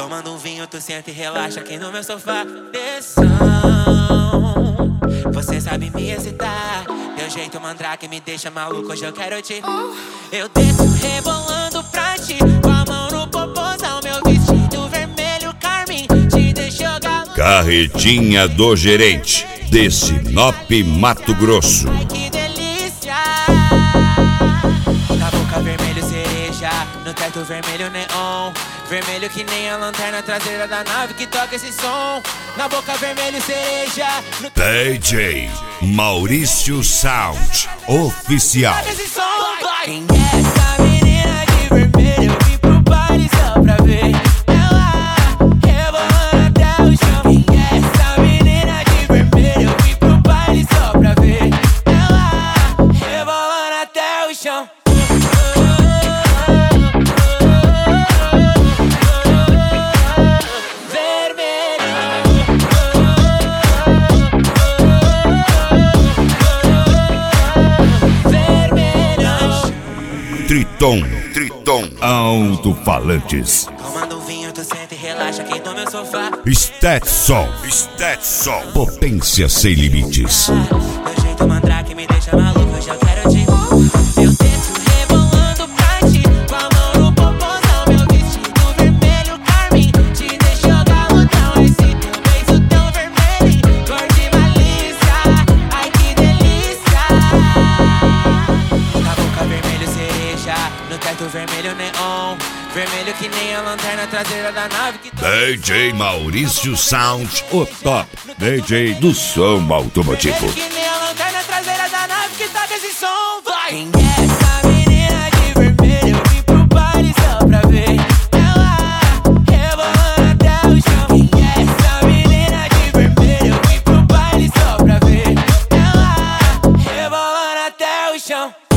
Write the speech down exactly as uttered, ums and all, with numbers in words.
Tomando um vinho, tu senta e relaxa aqui no meu sofá. Atenção, você sabe me excitar. Teu jeito mandrake me deixa maluco, hoje eu quero te. Eu desço rebolando pra ti, com a mão no popozão. Meu vestido vermelho carmim te deixou galo. Carretinha do Gerente, de Sinop, Mato Grosso. Ai, que delícia! Na boca vermelho cereja, no teto vermelho neon. Vermelho que nem a lanterna traseira da nave que toca esse som. Na boca vermelho cereja, no D J Maurício Sound Oficial. toca esse som. Quem é essa menina de vermelho? Eu vim pro baile só pra ver ela rebolando até o chão. Quem é essa menina de vermelho? Eu vim pro baile só pra ver ela rebolando até o chão. Triton, Triton, alto-falantes. Tomando um vinho, tu senta e relaxa aqui no meu sofá. Stetson, Stetson, potência sem limites. Teu jeito mandrake me deixa maluco, hoje eu quero te. Eu desço rebolando pra ti, com a mão no popozão. Meu vestido vermelho carmim te deixou galudão. Esse teu beijo tão vermelho, cor de malícia. Ai, que delícia! Na boca vermelho cereja, no teto vermelho neon. Vermelho que nem a lanterna traseira da nave que D J Maurício Sound, o top D J do som automotivo. Vermelho que nem a lanterna traseira da nave que toca esse som. Vai! Quem é essa menina de vermelho? Eu vim pro baile só pra ver ela rebolando até o chão. Quem é essa menina de vermelho? Eu vim pro baile só pra ver ela rebolando até o chão.